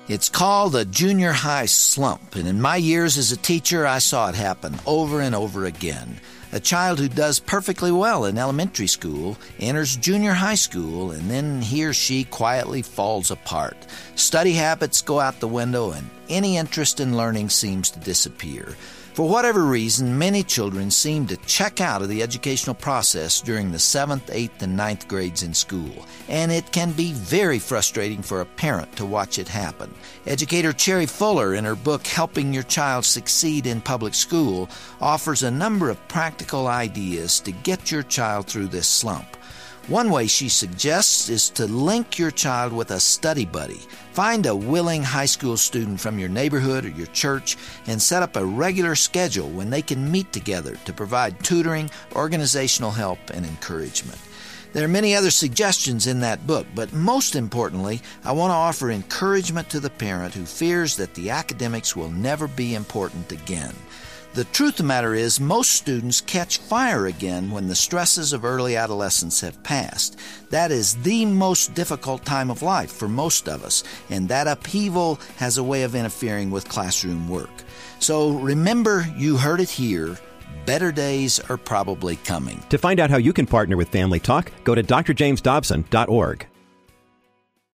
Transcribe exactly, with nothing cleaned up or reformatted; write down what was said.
It's called a junior high slump, and in my years as a teacher, I saw it happen over and over again. A child who does perfectly well in elementary school enters junior high school, and then he or she quietly falls apart. Study habits go out the window, and any interest in learning seems to disappear. For whatever reason, many children seem to check out of the educational process during the seventh, eighth, and ninth grades in school, and it can be very frustrating for a parent to watch it happen. Educator Cherry Fuller, in her book Helping Your Child Succeed in Public School, offers a number of practical ideas to get your child through this slump. One way she suggests is to link your child with a study buddy. Find a willing high school student from your neighborhood or your church and set up a regular schedule when they can meet together to provide tutoring, organizational help, and encouragement. There are many other suggestions in that book, but most importantly, I want to offer encouragement to the parent who fears that the academics will never be important again. The truth of the matter is, most students catch fire again when the stresses of early adolescence have passed. That is the most difficult time of life for most of us, and that upheaval has a way of interfering with classroom work. So remember, you heard it here. Better days are probably coming. To find out how you can partner with Family Talk, go to d r james dobson dot org.